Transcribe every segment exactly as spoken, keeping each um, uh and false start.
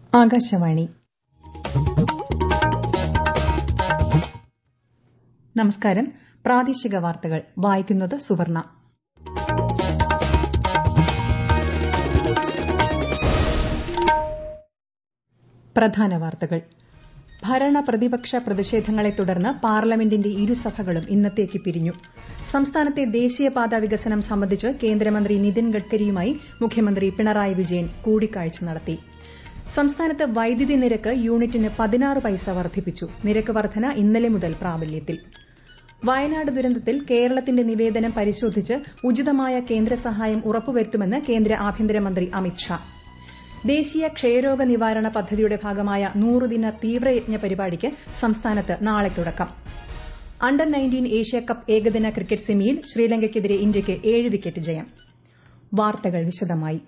ആകാശവാണി. നമസ്കാരം. പ്രാദേശിക വാർത്തകൾ വായിക്കുന്നത് സുവർണ. പ്രധാന വാർത്തകൾ. ഭരണ പ്രതിപക്ഷ പ്രതിഷേധങ്ങളെ തുടർന്ന് പാർലമെന്റിന്റെ ഇരുസഭകളും ഇന്നത്തേക്ക് പിരിഞ്ഞു. സംസ്ഥാനത്തെ ദേശീയപാത വികസനം സംബന്ധിച്ച് കേന്ദ്രമന്ത്രി നിതിൻ ഗഡ്കരിയുമായി മുഖ്യമന്ത്രി പിണറായി വിജയൻ കൂടിക്കാഴ്ച നടത്തി. സംസ്ഥാനത്ത് വൈദ്യുതി നിരക്ക് യൂണിറ്റിന് പതിനാറ് പൈസ വർദ്ധിപ്പിച്ചു. നിരക്ക് വർധന ഇന്നലെ മുതൽ പ്രാബല്യത്തിൽ. വയനാട് ദുരന്തത്തിൽ കേരളത്തിന്റെ നിവേദനം പരിശോധിച്ച് ഉചിതമായ കേന്ദ്ര സഹായം ഉറപ്പുവരുത്തുമെന്ന് കേന്ദ്ര ആഭ്യന്തരമന്ത്രി അമിത് ഷാ. ദേശീയ ക്ഷയരോഗ നിവാരണ പദ്ധതിയുടെ ഭാഗമായ നൂറുദിന തീവ്രയജ്ഞ പരിപാടിക്ക് സംസ്ഥാനത്ത് നാളെ തുടക്കം. അണ്ടർ നയൻറ്റീൻ ഏഷ്യാകപ്പ് ഏകദിന ക്രിക്കറ്റ് സെമിയിൽ ശ്രീലങ്കയ്ക്കെതിരെ ഇന്ത്യയ്ക്ക് ഏഴ് വിക്കറ്റ് ജയം. വാർത്തകൾ വിശദമായി.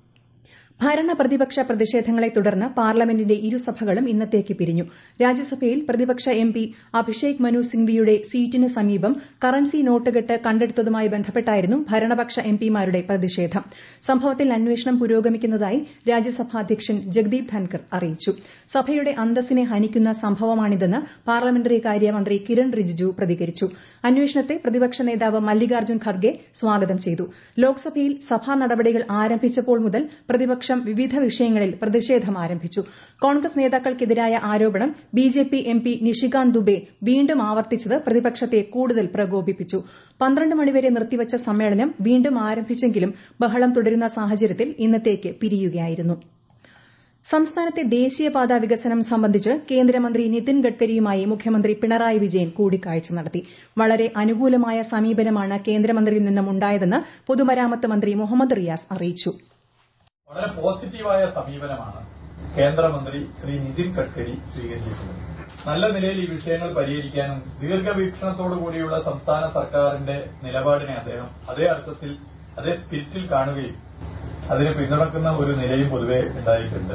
ഭരണ പ്രതിപക്ഷ പ്രതിഷേധങ്ങളെ തുടർന്ന് പാർലമെന്റിന്റെ ഇരുസഭകളും ഇന്നത്തേക്ക് പിരിഞ്ഞു. രാജ്യസഭയിൽ പ്രതിപക്ഷ എം പി അഭിഷേക് മനു സിംഗ്വിയുടെ സീറ്റിന് സമീപം കറൻസി നോട്ടുകെട്ട് കണ്ടെടുത്തതുമായി ബന്ധപ്പെട്ടായിരുന്നു ഭരണപക്ഷ എംപിമാരുടെ പ്രതിഷേധം. സംഭവത്തിൽ അന്വേഷണം പുരോഗമിക്കുന്നതായി രാജ്യസഭാ അധ്യക്ഷൻ ജഗ്ദീപ് ധൻകർ അറിയിച്ചു. സഭയുടെ അന്തസ്സിനെ ഹനിക്കുന്ന സംഭവമാണിതെന്ന് പാർലമെന്ററി കാര്യമന്ത്രി കിരൺ റിജിജു പ്രതികരിച്ചു. അന്വേഷണത്തെ പ്രതിപക്ഷ നേതാവ് മല്ലികാർജ്ജുൻ ഖർഗെ സ്വാഗതം ചെയ്തു. ലോക്സഭയിൽ സഭാ നടപടികൾ ആരംഭിച്ചപ്പോൾ മുതൽ പ്രതിപക്ഷം വിവിധ വിഷയങ്ങളിൽ പ്രതിഷേധം ആരംഭിച്ചു. കോൺഗ്രസ് നേതാക്കൾക്കെതിരായ ആരോപണം BJP M P Nishikant Dubey വീണ്ടും ആവർത്തിച്ചത് പ്രതിപക്ഷത്തെ കൂടുതൽ പ്രകോപിപ്പിച്ചു. പന്ത്രണ്ട് മണിവരെ നിർത്തിവച്ച സമ്മേളനം വീണ്ടും ആരംഭിച്ചെങ്കിലും ബഹളം തുടരുന്ന സാഹചര്യത്തിൽ ഇന്നത്തേക്ക് പിരിയുകയായിരുന്നു. സംസ്ഥാനത്തെ ദേശീയപാത വികസനം സംബന്ധിച്ച് കേന്ദ്രമന്ത്രി നിതിൻ ഗഡ്കരിയുമായി മുഖ്യമന്ത്രി പിണറായി വിജയൻ കൂടിക്കാഴ്ച നടത്തി. വളരെ അനുകൂലമായ സമീപനമാണ് കേന്ദ്രമന്ത്രിയിൽ നിന്നും ഉണ്ടായതെന്ന് പൊതുമരാമത്ത് മന്ത്രി മുഹമ്മദ് റിയാസ് അറിയിച്ചു. വളരെ പോസിറ്റീവായ സമീപനമാണ് കേന്ദ്രമന്ത്രി ശ്രീ നിതിൻ ഗഡ്കരി സ്വീകരിച്ചിട്ടുള്ളത്. നല്ല നിലയിൽ ഈ വിഷയങ്ങൾ പരിഹരിക്കാനും ദീർഘവീക്ഷണത്തോടുകൂടിയുള്ള സംസ്ഥാന സർക്കാരിന്റെ നിലപാടിനെ അദ്ദേഹം അതേ അർത്ഥത്തിൽ അതേ സ്പിരിറ്റിൽ കാണുകയും അതിനെ പിന്തുണക്കുന്ന ഒരു നിലയും പൊതുവെ ഉണ്ടായിട്ടുണ്ട്.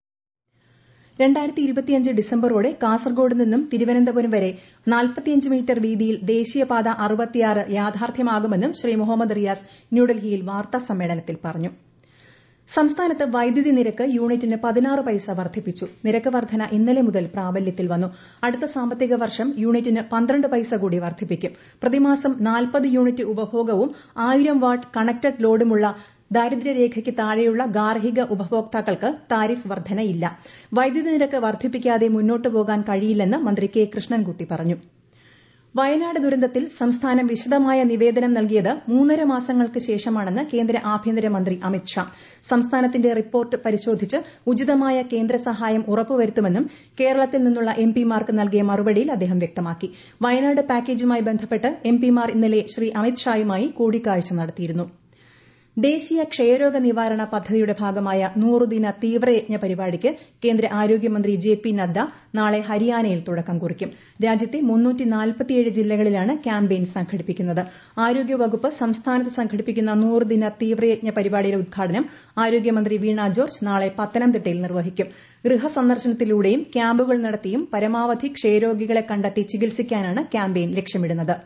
രണ്ടായിരത്തി ഇരുപത്തിയഞ്ച് ഡിസംബറോടെ കാസർഗോഡ് നിന്നും തിരുവനന്തപുരം വരെ നാൽപ്പത്തിയഞ്ച് മീറ്റർ വീതിയിൽ ദേശീയപാത അറുപത്തിയാറ് യാഥാർത്ഥ്യമാകുമെന്നും ശ്രീ മുഹമ്മദ് റിയാസ് ന്യൂഡൽഹിയിൽ വാർത്താ സമ്മേളനത്തിൽ പറഞ്ഞു. സംസ്ഥാനത്ത് വൈദ്യുതി നിരക്ക് യൂണിറ്റിന് പതിനാറ് പൈസ വർദ്ധിപ്പിച്ചു. നിരക്ക് വർധന ഇന്നലെ മുതൽ പ്രാബല്യത്തിൽ വന്നു. അടുത്ത സാമ്പത്തിക വർഷം യൂണിറ്റിന് പന്ത്രണ്ട് പൈസ കൂടി വർദ്ധിപ്പിക്കും. പ്രതിമാസം നാൽപ്പത് യൂണിറ്റ് ഉപഭോഗവും ആയിരം വാട്ട് കണക്റ്റഡ് ലോഡുമുള്ള ദാരിദ്ര്യരേഖയ്ക്ക് താഴെയുള്ള ഗാർഹിക ഉപഭോക്താക്കൾക്ക് താരിഫ് വർധനയില്ല. വൈദ്യുതി നിരക്ക് വർദ്ധിപ്പിക്കാതെ മുന്നോട്ടു പോകാൻ കഴിയില്ലെന്ന് മന്ത്രി കെ കൃഷ്ണൻകുട്ടി പറഞ്ഞു. വയനാട് ദുരന്തത്തിൽ സംസ്ഥാനം വിശദമായ നിവേദനം നൽകിയത് മൂന്നര മാസങ്ങൾക്ക് ശേഷമാണെന്ന് കേന്ദ്ര ആഭ്യന്തരമന്ത്രി അമിത് ഷാ. സംസ്ഥാനത്തിന്റെ റിപ്പോർട്ട് പരിശോധിച്ച് ഉചിതമായ കേന്ദ്ര സഹായം ഉറപ്പുവരുത്തുമെന്നും കേരളത്തിൽ നിന്നുള്ള എംപിമാർക്ക് നൽകിയ മറുപടിയിൽ അദ്ദേഹം വ്യക്തമാക്കി. വയനാട് പാക്കേജുമായി ബന്ധപ്പെട്ട് എംപിമാർ ഇന്നലെ ശ്രീ അമിത് ഷായുമായി കൂടിക്കാഴ്ച നടത്തിയിരുന്നു. ദേശീയ ക്ഷയരോഗ നിവാരണ പദ്ധതിയുടെ ഭാഗമായ നൂറുദിന തീവ്രയജ്ഞ പരിപാടിക്ക് കേന്ദ്ര ആരോഗ്യമന്ത്രി ജെ പി നദ്ദ നാളെ ഹരിയാനയിൽ തുടക്കം കുറിക്കും. രാജ്യത്തെ മുന്നൂറ്റി നാൽപ്പത്തിയേഴ് ജില്ലകളിലാണ് ക്യാമ്പയിൻ സംഘടിപ്പിക്കുന്നത്. ആരോഗ്യവകുപ്പ് സംസ്ഥാനത്ത് സംഘടിപ്പിക്കുന്ന നൂറുദിന തീവ്രയജ്ഞ പരിപാടിയുടെ ഉദ്ഘാടനം ആരോഗ്യമന്ത്രി വീണ ജോർജ് നാളെ പത്തനംതിട്ടയിൽ നിർവഹിക്കും. ഗൃഹസന്ദർശനത്തിലൂടെയും ക്യാമ്പുകൾ നടത്തിയും പരമാവധി ക്ഷയരോഗികളെ കണ്ടെത്തി ചികിത്സിക്കാനാണ് ക്യാമ്പയിൻ ലക്ഷ്യമിടുന്നത്.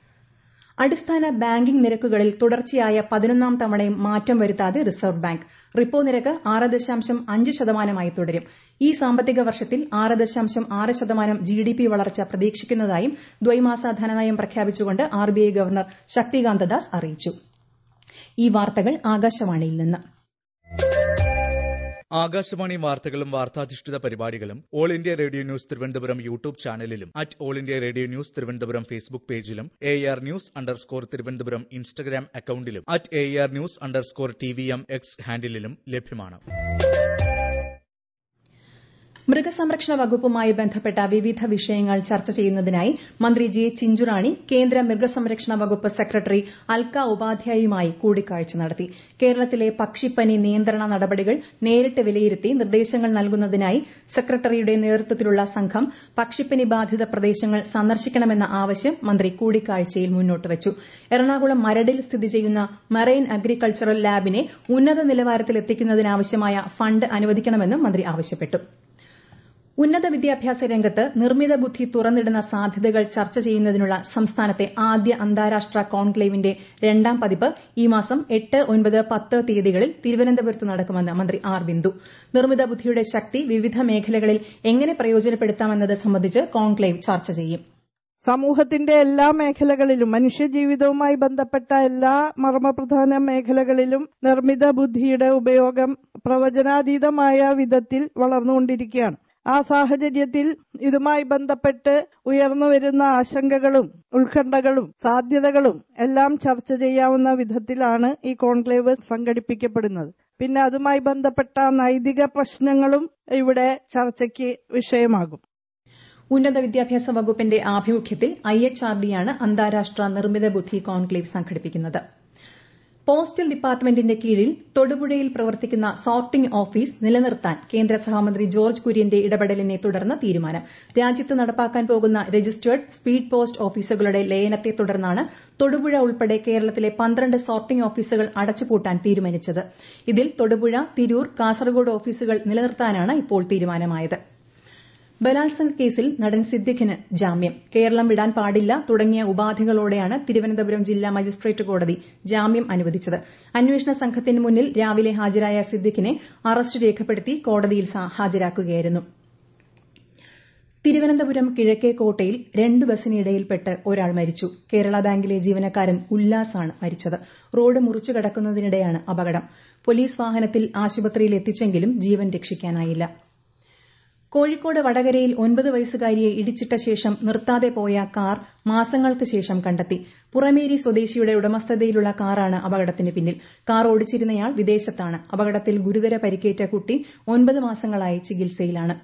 അടിസ്ഥാന ബാങ്കിംഗ് നിരക്കുകളിൽ തുടർച്ചയായ പതിനൊന്നാം തവണയും മാറ്റം വരുത്താതെ റിസർവ് ബാങ്ക്. റിപ്പോ നിരക്ക് ആറ് ദശാംശം അഞ്ച് ശതമാനമായി തുടരും. ഈ സാമ്പത്തിക വർഷത്തിൽ ആറ് ദശാംശം ആറ് ശതമാനം ജിഡിപി വളർച്ച പ്രതീക്ഷിക്കുന്നതായും ദ്വൈമാസ ധനനയം പ്രഖ്യാപിച്ചുകൊണ്ട് ആർബിഐ ഗവർണർ ശക്തികാന്ത ദാസ് അറിയിച്ചു. ഈ വാർത്തകൾ ആകാശവാണിയിൽ നിന്ന്. ആകാശവാണി വാർത്തകളും വാർത്താധിഷ്ഠിത പരിപാടികളും all India radio news Thiruvananthapuram YouTube ചാനലിലും at all India radio news Thiruvananthapuram Facebook പേജിലും A R news underscore Thiruvananthapuram Instagram അക്കൌണ്ടിലും at A R news underscore T V M X ഹാൻഡിലും ലഭ്യമാണ്. മൃഗസംരക്ഷണ വകുപ്പുമായി ബന്ധപ്പെട്ട വിവിധ വിഷയങ്ങൾ ചർച്ച ചെയ്യുന്നതിനായി മന്ത്രി ജെ ചിഞ്ചുറാണി കേന്ദ്ര മൃഗസംരക്ഷണ വകുപ്പ് സെക്രട്ടറി അൽക്ക ഉപാധ്യായുമായി കൂടിക്കാഴ്ച നടത്തി. കേരളത്തിലെ പക്ഷിപ്പനി നിയന്ത്രണ നടപടികൾ നേരിട്ട് വിലയിരുത്തി നിർദ്ദേശങ്ങൾ നൽകുന്നതിനായി സെക്രട്ടറിയുടെ നേതൃത്വത്തിലുള്ള സംഘം പക്ഷിപ്പനി ബാധിത പ്രദേശങ്ങൾ സന്ദർശിക്കണമെന്ന ആവശ്യം മന്ത്രി കൂടിക്കാഴ്ചയിൽ മുന്നോട്ട് വച്ചു. എറണാകുളം മരടിൽ സ്ഥിതി ചെയ്യുന്ന മറൈൻ അഗ്രികൾച്ചറൽ ലാബിനെ ഉന്നത നിലവാരത്തിലെത്തിക്കുന്നതിനാവശ്യമായ ഫണ്ട് അനുവദിക്കണമെന്നും മന്ത്രി ആവശ്യപ്പെട്ടു. ഉന്നത വിദ്യാഭ്യാസ രംഗത്ത് നിർമ്മിത ബുദ്ധി തുറന്നിടുന്ന സാധ്യതകൾ ചർച്ച ചെയ്യുന്നതിനുള്ള സംസ്ഥാനത്തെ ആദ്യ അന്താരാഷ്ട്ര കോൺക്ലേവിന്റെ രണ്ടാം പതിപ്പ് ഈ മാസം എട്ട് ഒൻപത് പത്ത് തീയതികളിൽ തിരുവനന്തപുരത്ത് നടക്കുമെന്ന് മന്ത്രി ആർ ബിന്ദു. നിർമ്മിത ബുദ്ധിയുടെ ശക്തി വിവിധ മേഖലകളിൽ എങ്ങനെ പ്രയോജനപ്പെടുത്താമെന്നത് സംബന്ധിച്ച് കോൺക്ലേവ് ചർച്ച ചെയ്യും. സമൂഹത്തിന്റെ എല്ലാ മേഖലകളിലും മനുഷ്യജീവിതവുമായി ബന്ധപ്പെട്ട എല്ലാ മർമ്മപ്രധാന മേഖലകളിലും നിർമ്മിത ബുദ്ധിയുടെ ഉപയോഗം പ്രവചനാതീതമായ വിധത്തിൽ വളർന്നുകൊണ്ടിരിക്കുകയാണ്. ആ സാഹചര്യത്തിൽ ഇതുമായി ബന്ധപ്പെട്ട് ഉയർന്നുവരുന്ന ആശങ്കകളും ഉത്കണ്ഠകളും സാധ്യതകളും എല്ലാം ചർച്ച ചെയ്യാവുന്ന വിധത്തിലാണ് ഈ കോൺക്ലേവ് സംഘടിപ്പിക്കപ്പെടുന്നത്. പിന്നെ അതുമായി ബന്ധപ്പെട്ട നൈതിക പ്രശ്നങ്ങളും ഇവിടെ ചർച്ചയ്ക്ക് വിഷയമാകും. ഉന്നത വിദ്യാഭ്യാസ വകുപ്പിന്റെ ആഭിമുഖ്യത്തിൽ ഐ എച്ച് ആർ ഡിയാണ് അന്താരാഷ്ട്ര നിർമ്മിത ബുദ്ധി കോൺക്ലേവ് സംഘടിപ്പിക്കുന്നത്. പോസ്റ്റൽ ഡിപ്പാർട്ട്മെന്റിന്റെ കീഴിൽ തൊടുപുഴയിൽ പ്രവർത്തിക്കുന്ന സോർട്ടിംഗ് ഓഫീസ് നിലനിർത്താൻ കേന്ദ്ര സഹമന്ത്രി ജോർജ് കുര്യന്റെ ഇടപെടലിനെ തുടർന്ന് തീരുമാനം. രാജ്യത്ത് നടപ്പാക്കാൻ പോകുന്ന രജിസ്റ്റേർഡ് സ്പീഡ് പോസ്റ്റ് ഓഫീസുകളുടെ ലയനത്തെ തുടർന്നാണ് തൊടുപുഴ ഉൾപ്പെടെ കേരളത്തിലെ പന്ത്രണ്ട് സോർട്ടിംഗ് ഓഫീസുകൾ അടച്ചുപൂട്ടാൻ തീരുമാനിച്ചത്. ഇതിൽ തൊടുപുഴ, തിരൂർ, കാസർഗോഡ് ഓഫീസുകൾ നിലനിർത്താനാണ് ഇപ്പോൾ തീരുമാനമായത്. ബലാത്സംഗ കേസിൽ നടൻ സിദ്ദിഖിന് ജാമ്യം. കേരളം വിടാൻ പാടില്ല തുടങ്ങിയ ഉപാധികളോടെയാണ് തിരുവനന്തപുരം ജില്ലാ മജിസ്ട്രേറ്റ് കോടതി ജാമ്യം അനുവദിച്ചത്. അന്വേഷണ സംഘത്തിന് മുന്നിൽ രാവിലെ ഹാജരായ സിദ്ദിഖിനെ അറസ്റ്റ് രേഖപ്പെടുത്തി കോടതിയിൽ ഹാജരാക്കുകയായിരുന്നു. തിരുവനന്തപുരം കിഴക്കേക്കോട്ടയിൽ രണ്ട് ബസിനിടയിൽപ്പെട്ട് ഒരാൾ മരിച്ചു. കേരള ബാങ്കിലെ ജീവനക്കാരൻ ഉല്ലാസാണ് മരിച്ചത്. റോഡ് മുറിച്ചു കടക്കുന്നതിനിടെയാണ് അപകടം. പോലീസ് വാഹനത്തിൽ ആശുപത്രിയിൽ എത്തിച്ചെങ്കിലും ജീവൻ രക്ഷിക്കാനായില്ല. കോഴിക്കോട് വടകരയിൽ ഒൻപത് വയസ്സുകാരിയെ ഇടിച്ചിട്ട ശേഷം നിർത്താതെ പോയ കാർ മാസങ്ങൾക്ക് ശേഷം കണ്ടെത്തി. പുറമേരി സ്വദേശിയുടെ ഉടമസ്ഥതയിലുള്ള കാറാണ് അപകടത്തിന് പിന്നിൽ. കാർ ഓടിച്ചിരുന്നയാൾ വിദേശത്താണ്. അപകടത്തിൽ ഗുരുതര പരിക്കേറ്റ കുട്ടി ഒൻപത് മാസങ്ങളായി ചികിത്സയിലാണ്.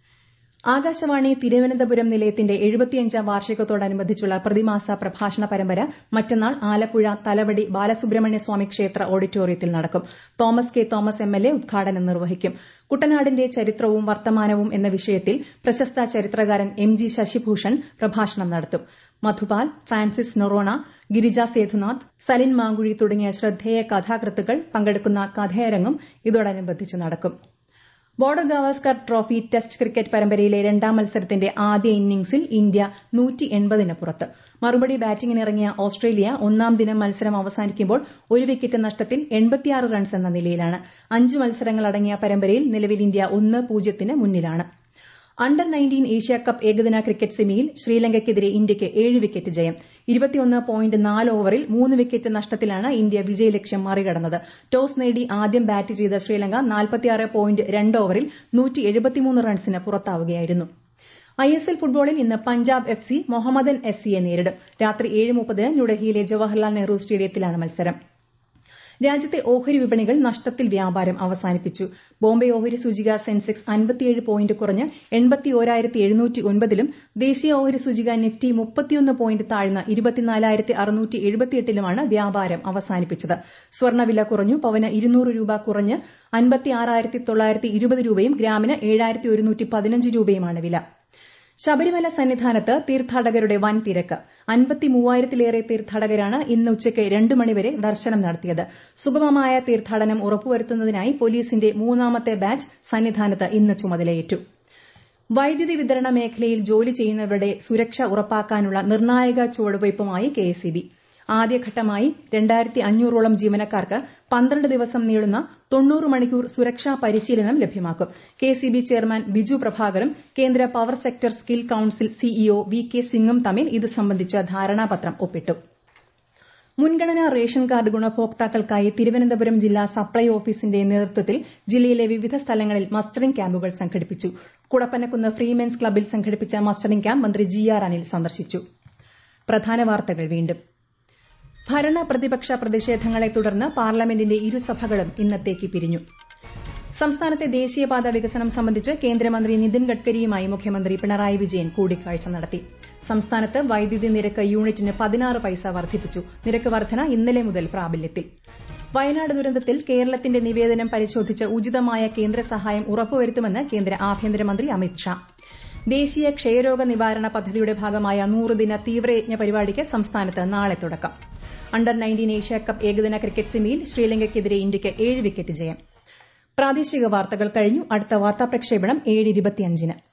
ആകാശവാണി തിരുവനന്തപുരം നിലയത്തിന്റെ എഴുപത്തിയഞ്ചാം വാർഷികത്തോടനുബന്ധിച്ചുള്ള പ്രതിമാസ പ്രഭാഷണ പരമ്പര മറ്റന്നാൾ ആലപ്പുഴ തലവടി ബാലസുബ്രഹ്മണ്യ സ്വാമി ക്ഷേത്ര ഓഡിറ്റോറിയത്തിൽ നടക്കും. Thomas K Thomas M L A ഉദ്ഘാടനം നിർവഹിക്കും. കുട്ടനാടിന്റെ ചരിത്രവും വർത്തമാനവും എന്ന വിഷയത്തിൽ പ്രശസ്ത ചരിത്രകാരൻ എം ജി ശശിഭൂഷൺ പ്രഭാഷണം നടത്തും. മധുപാൽ, ഫ്രാൻസിസ് നൊറോണ, ഗിരിജ സേതുനാഥ്, സലിൻ മാങ്കുഴി തുടങ്ങിയ ശ്രദ്ധേയ കഥാകൃത്തുക്കൾ പങ്കെടുക്കുന്ന കഥയരങ്ങും ഇതോടനുബന്ധിച്ച് നടക്കും. Border Gavaskar trophy test cricket പരമ്പരയിലെ രണ്ടാം മത്സരത്തിന്റെ ആദ്യ ഇന്നിംഗ്സിൽ ഇന്ത്യ നൂറ്റി എൺപതിന് പുറത്ത്. മറുപടി ബാറ്റിംഗിനിറങ്ങിയ ഓസ്ട്രേലിയ ഒന്നാം ദിനം മത്സരം അവസാനിക്കുമ്പോൾ ഒരു വിക്കറ്റ് നഷ്ടത്തിൽ എൺപത്തിയാറ് റൺസ് എന്ന നിലയിലാണ്. അഞ്ച് മത്സരങ്ങളടങ്ങിയ പരമ്പരയിൽ നിലവിൽ ഇന്ത്യ ഒന്ന് പൂജ്യത്തിന് മുന്നിലാണ്. അണ്ടർ നയൻറ്റീൻ ഏഷ്യാകപ്പ് ഏകദിന ക്രിക്കറ്റ് സെമിയിൽ ശ്രീലങ്കയ്ക്കെതിരെ ഇന്ത്യയ്ക്ക് ഏഴ് വിക്കറ്റ് ജയം. ഇരുപത്തിയൊന്ന് പോയിന്റ് നാല് ഓവറിൽ മൂന്ന് വിക്കറ്റ് നഷ്ടത്തിലാണ് ഇന്ത്യ വിജയലക്ഷ്യം മറികടന്നത്. ടോസ് നേടി ആദ്യം ബാറ്റ് ചെയ്ത ശ്രീലങ്ക നാൽപ്പത്തിയാറ് പോയിന്റ് രണ്ട് ഓവറിൽ നൂറ്റി എഴുപത്തിമൂന്ന് റൺസിന് പുറത്താവുകയായിരുന്നു. ഐ എസ് എൽ ഫുട്ബോളിൽ ഇന്ന് Punjab F C Mohammedan S സിയെ നേരിടും. രാത്രി ഏഴ് മുപ്പതിന് ന്യൂഡൽഹിയിലെ ജവഹർലാൽ നെഹ്റു സ്റ്റേഡിയത്തിലാണ് മത്സരം. രാജ്യത്തെ ഓഹരി വിപണികൾ നഷ്ടത്തിൽ വ്യാപാരം അവസാനിപ്പിച്ചു. ബോംബെ ഓഹരി സൂചിക സെൻസെക്സ് അൻപത്തിയേഴ് പോയിന്റ് കുറഞ്ഞ് എൺപത്തിയോരായിരത്തി എഴുന്നൂറ്റി ഒൻപതിലും ദേശീയ ഓഹരി സൂചിക നിഫ്റ്റി മുപ്പത്തിയൊന്ന് പോയിന്റ് താഴ്ന്ന് ഇരുപത്തിനാലായിരത്തി അറുന്നൂറ്റി എഴുപത്തിയെട്ടിലുമാണ് വ്യാപാരം അവസാനിപ്പിച്ചത്. സ്വർണ്ണവില കുറഞ്ഞു. പവന് ഇരുന്നൂറ് രൂപ കുറഞ്ഞ് അൻപത്തിയാറായിരത്തി തൊള്ളായിരത്തി ഇരുപത് രൂപയും ഗ്രാമിന് ഏഴായിരത്തി ഒരുന്നൂറ്റി പതിനഞ്ച് രൂപയുമാണ് വില. ശബരിമല സന്നിധാനത്ത് തീർത്ഥാടകരുടെ വൻ തിരക്ക്. അൻപത്തി മൂവായിരത്തിലേറെ തീർത്ഥാടകരാണ് ഇന്ന് ഉച്ചയ്ക്ക് രണ്ട് മണിവരെ ദർശനം നടത്തിയത്. സുഗമമായ തീർത്ഥാടനം ഉറപ്പുവരുത്തുന്നതിനായി പോലീസിന്റെ മൂന്നാമത്തെ ബാച്ച് സന്നിധാനത്ത് ഇന്ന് ചുമതലയേറ്റു. വൈദ്യുതി വിതരണ മേഖലയിൽ ജോലി ചെയ്യുന്നവരുടെ സുരക്ഷ ഉറപ്പാക്കാനുള്ള നിർണായക ചുവടുവയ്പുമായി കെ എസ് ഇ ബി. ആദ്യഘട്ടമായി രണ്ടായിരത്തി അഞ്ഞൂറോളം ജീവനക്കാർക്ക് പന്ത്രണ്ട് ദിവസം നീളുന്ന തൊണ്ണൂറ് മണിക്കൂർ സുരക്ഷാ പരിശീലനം ലഭ്യമാക്കും. K S E B chairman Biju പ്രഭാകറും കേന്ദ്ര power sector skill council CEO V K സിംഗും തമ്മിൽ ഇത് സംബന്ധിച്ച ധാരണാപത്രം ഒപ്പിട്ടു. മുൻഗണനാ റേഷൻ കാർഡ് ഗുണഭോക്താക്കൾക്കായി തിരുവനന്തപുരം ജില്ലാ സപ്ലൈ ഓഫീസിന്റെ നേതൃത്വത്തിൽ ജില്ലയിലെ വിവിധ സ്ഥലങ്ങളിൽ മസ്റ്ററിംഗ് ക്യാമ്പുകൾ സംഘടിപ്പിച്ചു. കുടപ്പനക്കുന്ന് ഫ്രീമെൻസ് ക്ലബ്ബിൽ സംഘടിപ്പിച്ച മസ്റ്ററിംഗ് ക്യാമ്പ് മന്ത്രി ജി ആർ അനിൽ സന്ദർശിച്ചു. പ്രധാന വാർത്തകൾ വീണ്ടും. ഭരണ പ്രതിപക്ഷ പ്രതിഷേധങ്ങളെ തുടർന്ന് പാർലമെന്റിന്റെ ഇരുസഭകളും ഇന്നത്തേക്ക് പിരിഞ്ഞു. സംസ്ഥാനത്തെ ദേശീയപാത വികസനം സംബന്ധിച്ച് കേന്ദ്രമന്ത്രി നിതിൻ ഗഡ്കരിയുമായി മുഖ്യമന്ത്രി പിണറായി വിജയൻ കൂടിക്കാഴ്ച നടത്തി. സംസ്ഥാനത്ത് വൈദ്യുതി നിരക്ക് യൂണിറ്റിന് പതിനാറ് പൈസ വർദ്ധിപ്പിച്ചു. നിരക്ക് വർധന ഇന്നലെ മുതൽ പ്രാബല്യത്തിൽ. വയനാട് ദുരന്തത്തിൽ കേരളത്തിന്റെ നിവേദനം പരിശോധിച്ച് ഉചിതമായ കേന്ദ്ര സഹായം ഉറപ്പുവരുത്തുമെന്ന് കേന്ദ്ര ആഭ്യന്തരമന്ത്രി അമിത് ഷാ. ദേശീയ ക്ഷയരോഗ നിവാരണ പദ്ധതിയുടെ ഭാഗമായ നൂറുദിന തീവ്രയജ്ഞ പരിപാടിക്ക് സംസ്ഥാനത്ത് നാളെ തുടക്കം. അണ്ടർ നയൻറ്റീൻ ഏഷ്യാകപ്പ് ഏകദിന ക്രിക്കറ്റ് സെമിയിൽ ശ്രീലങ്കയ്ക്കെതിരെ ഇന്ത്യയ്ക്ക് ഏഴ് വിക്കറ്റ് ജയം. പ്രാദേശിക വാർത്തകൾ കഴിഞ്ഞു. അടുത്ത വാർത്താ പ്രക്ഷേപണം ഏഴ് ഇരുപത്തിയഞ്ചിന്.